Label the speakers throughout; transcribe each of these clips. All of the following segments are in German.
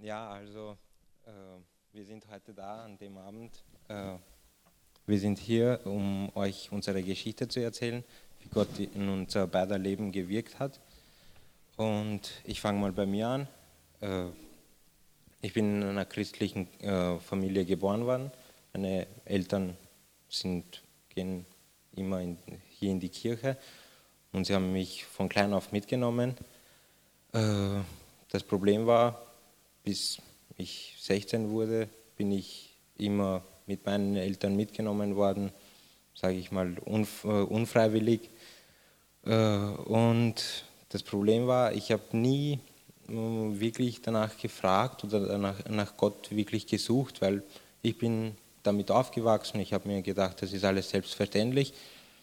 Speaker 1: Ja, also wir sind heute da an dem Abend. Wir sind hier, um euch unsere Geschichte zu erzählen, wie Gott in unser beider Leben gewirkt hat. Und ich fange mal bei mir an. Ich bin in einer christlichen Familie geboren worden. Meine Eltern gehen immer hier in die Kirche und sie haben mich von klein auf mitgenommen. Das Problem war, bis ich 16 wurde, bin ich immer mit meinen Eltern mitgenommen worden, sage ich mal unfreiwillig. Und das Problem war, ich habe nie wirklich danach gefragt oder nach Gott wirklich gesucht, weil ich bin damit aufgewachsen. Ich habe mir gedacht, das ist alles selbstverständlich.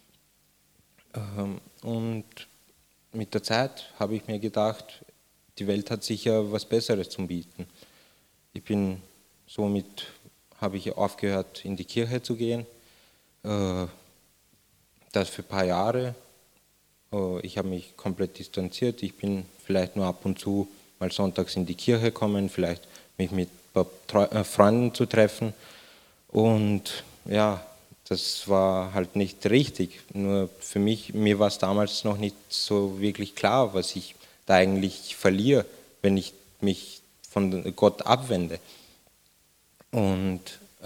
Speaker 1: Und mit der Zeit habe ich mir gedacht, die Welt hat sicher was Besseres zu bieten. Somit habe ich aufgehört, in die Kirche zu gehen. Das für ein paar Jahre. Ich habe mich komplett distanziert. Ich bin vielleicht nur ab und zu mal sonntags in die Kirche gekommen, vielleicht mich mit ein paar Freunden zu treffen. Und ja, das war halt nicht richtig. Nur für mir war es damals noch nicht so wirklich klar, was ich da eigentlich verliere, wenn ich mich von Gott abwende. Und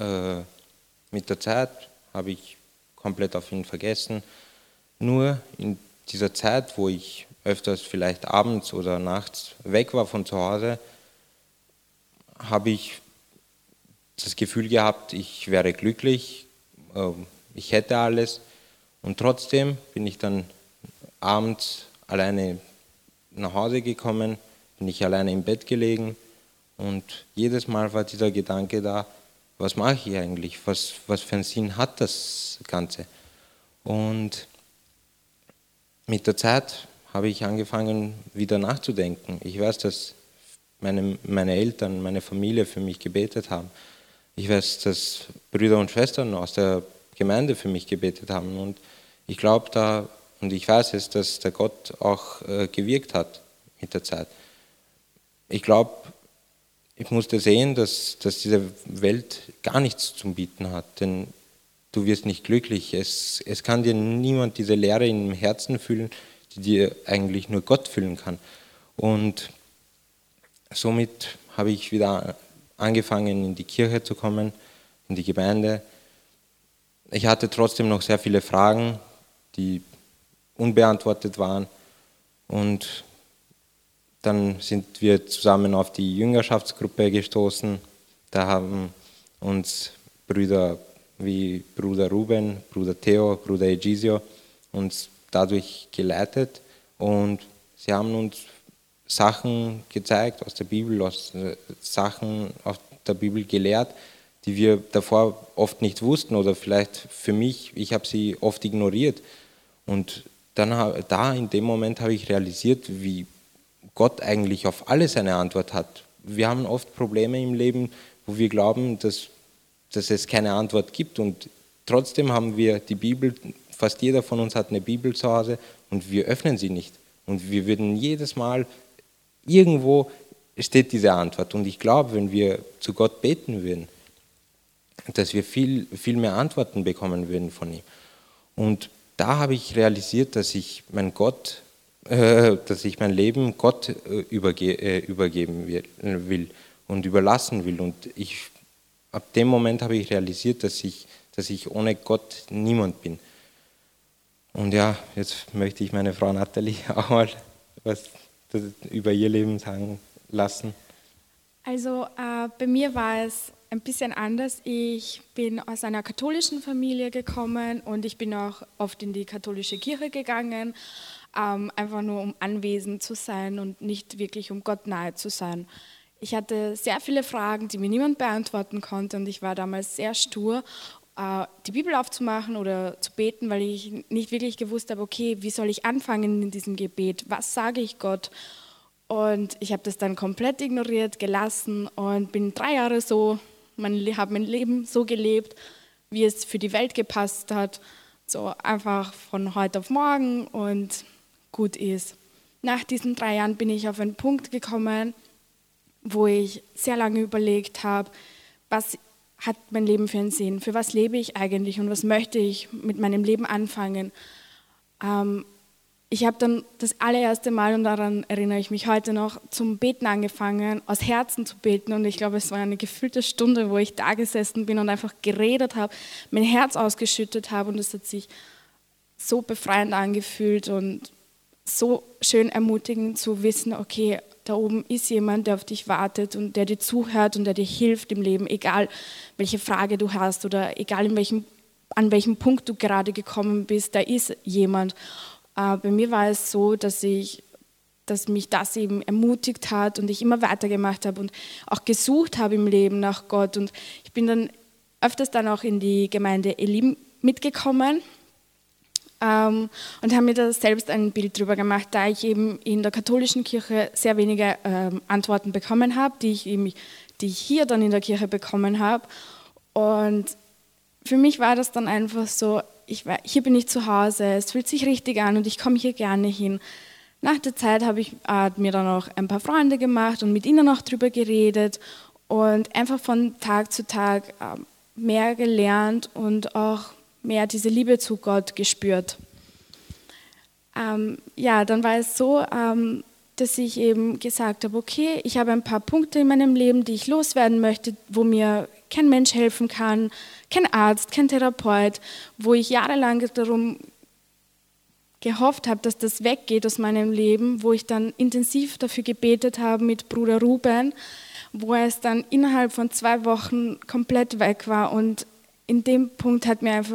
Speaker 1: mit der Zeit habe ich komplett auf ihn vergessen. Nur in dieser Zeit, wo ich öfters vielleicht abends oder nachts weg war von zu Hause, habe ich das Gefühl gehabt, ich wäre glücklich, ich hätte alles. Und trotzdem bin ich dann abends alleine nach Hause gekommen, bin ich alleine im Bett gelegen und jedes Mal war dieser Gedanke da, was mache ich eigentlich, was für einen Sinn hat das Ganze? Und mit der Zeit habe ich angefangen, wieder nachzudenken. Ich weiß, dass meine Eltern, meine Familie für mich gebetet haben. Ich weiß, dass Brüder und Schwestern aus der Gemeinde für mich gebetet haben. Und ich glaube und ich weiß es, dass der Gott auch gewirkt hat mit der Zeit. Ich glaube, ich musste sehen, dass diese Welt gar nichts zu bieten hat, denn du wirst nicht glücklich. Es kann dir niemand diese Leere im Herzen füllen, die dir eigentlich nur Gott füllen kann. Und somit habe ich wieder angefangen, in die Kirche zu kommen, in die Gemeinde. Ich hatte trotzdem noch sehr viele Fragen, die unbeantwortet waren. Und dann sind wir zusammen auf die Jüngerschaftsgruppe gestoßen. Da haben uns Brüder wie Bruder Ruben, Bruder Theo, Bruder Egisio uns dadurch geleitet und sie haben uns Sachen gezeigt aus der Bibel, Sachen aus der Bibel gelehrt, die wir davor oft nicht wussten oder vielleicht für mich, ich habe sie oft ignoriert. Und dann in dem Moment habe ich realisiert, wie Gott eigentlich auf alles eine Antwort hat. Wir haben oft Probleme im Leben, wo wir glauben, dass es keine Antwort gibt und trotzdem haben wir die Bibel, fast jeder von uns hat eine Bibel zu Hause und wir öffnen sie nicht. Und wir würden jedes Mal, irgendwo steht diese Antwort und ich glaube, wenn wir zu Gott beten würden, dass wir viel, viel mehr Antworten bekommen würden von ihm. Und da habe ich realisiert, dass ich mein Leben Gott übergeben will und überlassen will. Und ab dem Moment habe ich realisiert, dass ich ohne Gott niemand bin. Und ja, jetzt möchte ich meine Frau Nathalie auch mal was über ihr Leben sagen lassen.
Speaker 2: Also bei mir war es ein bisschen anders. Ich bin aus einer katholischen Familie gekommen und ich bin auch oft in die katholische Kirche gegangen, einfach nur um anwesend zu sein und nicht wirklich um Gott nahe zu sein. Ich hatte sehr viele Fragen, die mir niemand beantworten konnte und ich war damals sehr stur, die Bibel aufzumachen oder zu beten, weil ich nicht wirklich gewusst habe, okay, wie soll ich anfangen in diesem Gebet, was sage ich Gott? Und ich habe das dann komplett ignoriert, gelassen und bin 3 Jahre so, habe mein Leben so gelebt, wie es für die Welt gepasst hat, so einfach von heute auf morgen und gut ist. Nach diesen 3 Jahren bin ich auf einen Punkt gekommen, wo ich sehr lange überlegt habe, was hat mein Leben für einen Sinn, für was lebe ich eigentlich und was möchte ich mit meinem Leben anfangen. Ich habe dann das allererste Mal, und daran erinnere ich mich heute noch, zum Beten angefangen, aus Herzen zu beten. Und ich glaube, es war eine gefüllte Stunde, wo ich da gesessen bin und einfach geredet habe, mein Herz ausgeschüttet habe. Und es hat sich so befreiend angefühlt und so schön ermutigend zu wissen, okay, da oben ist jemand, der auf dich wartet und der dir zuhört und der dir hilft im Leben, egal welche Frage du hast oder egal an welchem Punkt du gerade gekommen bist, da ist jemand. Bei mir war es so, dass mich das eben ermutigt hat und ich immer weitergemacht habe und auch gesucht habe im Leben nach Gott. Und ich bin dann öfters dann auch in die Gemeinde Elim mitgekommen und habe mir da selbst ein Bild drüber gemacht, da ich eben in der katholischen Kirche sehr wenige Antworten bekommen habe, die ich hier dann in der Kirche bekommen habe. Und für mich war das dann einfach so, hier bin ich zu Hause, es fühlt sich richtig an und ich komme hier gerne hin. Nach der Zeit habe ich mir dann auch ein paar Freunde gemacht und mit ihnen auch drüber geredet und einfach von Tag zu Tag mehr gelernt und auch mehr diese Liebe zu Gott gespürt. Dann war es so, dass ich eben gesagt habe, okay, ich habe ein paar Punkte in meinem Leben, die ich loswerden möchte, wo mir kein Mensch helfen kann, kein Arzt, kein Therapeut, wo ich jahrelang darum gehofft habe, dass das weggeht aus meinem Leben, wo ich dann intensiv dafür gebetet habe mit Bruder Ruben, wo es dann innerhalb von 2 Wochen komplett weg war. Und in dem Punkt hat mir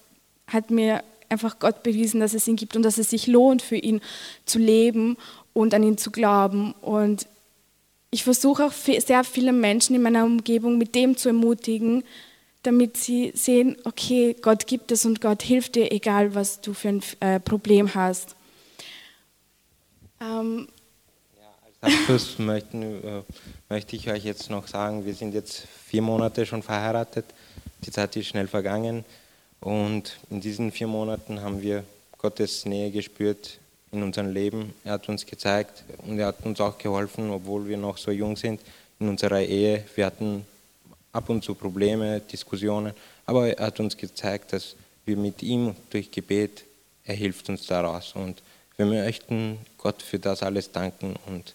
Speaker 2: einfach Gott bewiesen, dass es ihn gibt und dass es sich lohnt, für ihn zu leben und an ihn zu glauben. Und ich versuche auch sehr viele Menschen in meiner Umgebung mit dem zu ermutigen, damit sie sehen, okay, Gott gibt es und Gott hilft dir, egal was du für ein Problem hast.
Speaker 1: Als Abschluss möchte ich euch jetzt noch sagen, wir sind jetzt 4 Monate schon verheiratet, die Zeit ist schnell vergangen und in diesen 4 Monaten haben wir Gottes Nähe gespürt in unserem Leben. Er hat uns gezeigt und er hat uns auch geholfen, obwohl wir noch so jung sind, in unserer Ehe. Wir hatten ab und zu Probleme, Diskussionen, aber er hat uns gezeigt, dass wir mit ihm durch Gebet, er hilft uns daraus und wir möchten Gott für das alles danken. Und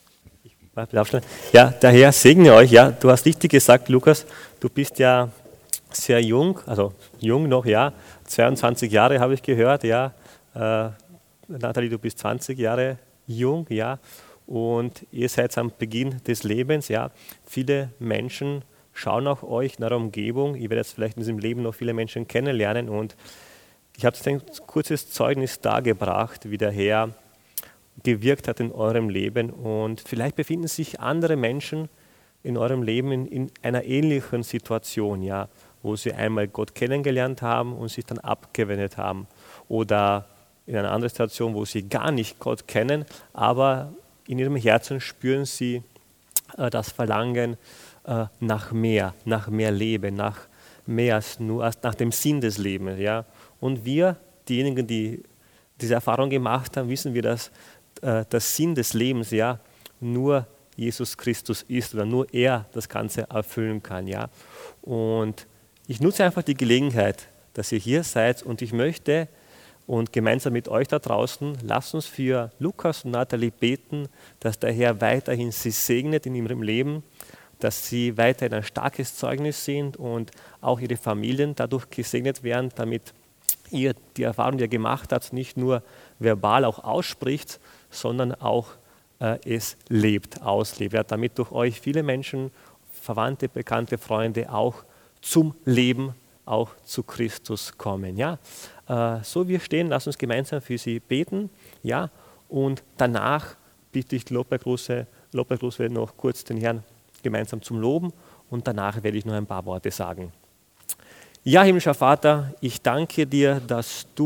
Speaker 3: ja, der Herr segne euch. Ja, du hast richtig gesagt, Lukas, du bist ja sehr jung, also jung noch, ja, 22 Jahre habe ich gehört, ja. Nathalie, du bist 20 Jahre jung, ja, und ihr seid am Beginn des Lebens, ja. Viele Menschen schauen auf euch, nach der Umgebung. Ihr werdet vielleicht in diesem Leben noch viele Menschen kennenlernen und ich habe ein kurzes Zeugnis dargebracht, wie der Herr gewirkt hat in eurem Leben und vielleicht befinden sich andere Menschen in eurem Leben in einer ähnlichen Situation, ja, wo sie einmal Gott kennengelernt haben und sich dann abgewendet haben oder in einer anderen Situation, wo sie gar nicht Gott kennen, aber in ihrem Herzen spüren sie das Verlangen nach mehr Leben, nach mehr als nur nach dem Sinn des Lebens. Ja. Und wir, diejenigen, die diese Erfahrung gemacht haben, wissen wir, dass der Sinn des Lebens ja nur Jesus Christus ist oder nur er das Ganze erfüllen kann. Ja. Und ich nutze einfach die Gelegenheit, dass ihr hier seid und ich möchte und gemeinsam mit euch da draußen, lasst uns für Lukas und Nathalie beten, dass der Herr weiterhin sie segnet in ihrem Leben, dass sie weiterhin ein starkes Zeugnis sind und auch ihre Familien dadurch gesegnet werden, damit ihr die Erfahrung, die ihr gemacht habt, nicht nur verbal auch ausspricht, sondern auch es lebt, auslebt. Ja, damit durch euch viele Menschen, Verwandte, Bekannte, Freunde auch zum Leben, auch zu Christus kommen. Ja? So wir stehen, lasst uns gemeinsam für sie beten. Ja? Und danach bitte ich Lobpreisgruß noch kurz den Herrn gemeinsam zum Loben und danach werde ich noch ein paar Worte sagen. Ja, himmlischer Vater, ich danke dir, dass du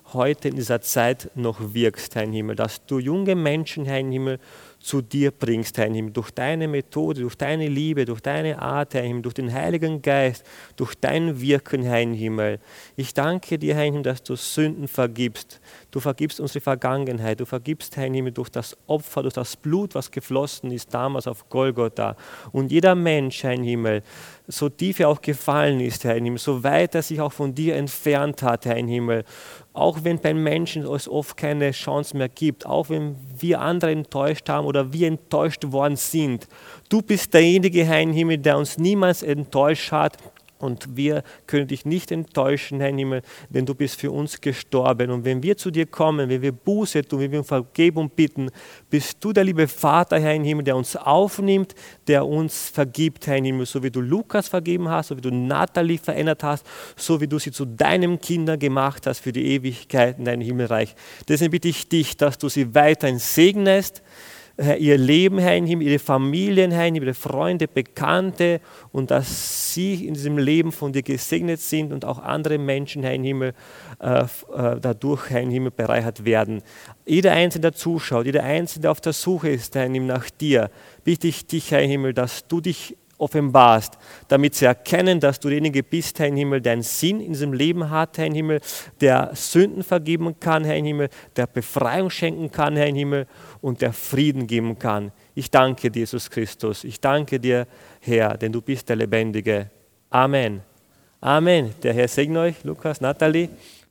Speaker 3: heute in dieser Zeit noch wirkst, Herr im Himmel, dass du junge Menschen, Herr im Himmel, zu dir bringst, Herr im Himmel, durch deine Methode, durch deine Liebe, durch deine Art, Herr im Himmel, durch den Heiligen Geist, durch dein Wirken, Herr im Himmel. Ich danke dir, Herr im Himmel, dass du Sünden vergibst. Du vergibst unsere Vergangenheit, du vergibst, Herr im Himmel, durch das Opfer, durch das Blut, was geflossen ist damals auf Golgotha. Und jeder Mensch, Herr im Himmel, so tief er auch gefallen ist, Herr im Himmel, so weit er sich auch von dir entfernt hat, Herr im Himmel, auch wenn beim Menschen es oft keine Chance mehr gibt, auch wenn wir andere enttäuscht haben oder wir enttäuscht worden sind. Du bist derjenige, Herr im Himmel, der uns niemals enttäuscht hat. Und wir können dich nicht enttäuschen, Herr im Himmel, denn du bist für uns gestorben. Und wenn wir zu dir kommen, wenn wir Buße tun, wenn wir um Vergebung bitten, bist du der liebe Vater, Herr im Himmel, der uns aufnimmt, der uns vergibt, Herr im Himmel. So wie du Lukas vergeben hast, so wie du Nathalie verändert hast, so wie du sie zu deinem Kinder gemacht hast für die Ewigkeit in deinem Himmelreich. Deswegen bitte ich dich, dass du sie weiterhin segnest, Herr, ihr Leben, Herr im Himmel, ihre Familien, Herr im Himmel, ihre Freunde, Bekannte und dass sie in diesem Leben von dir gesegnet sind und auch andere Menschen, Herr im Himmel, dadurch, Herr im Himmel, bereichert werden. Jeder Einzelne, der zuschaut, jeder Einzelne, der auf der Suche ist, Herr im Himmel, nach dir, bitte ich dich, Herr im Himmel, dass du dich offenbarst, damit sie erkennen, dass du derjenige bist, Herr im Himmel, der einen Sinn in diesem Leben hat, Herr im Himmel, der Sünden vergeben kann, Herr im Himmel, der Befreiung schenken kann, Herr im Himmel, und der Frieden geben kann. Ich danke dir, Jesus Christus. Ich danke dir, Herr, denn du bist der Lebendige. Amen. Amen. Der Herr segne euch, Lukas, Nathalie.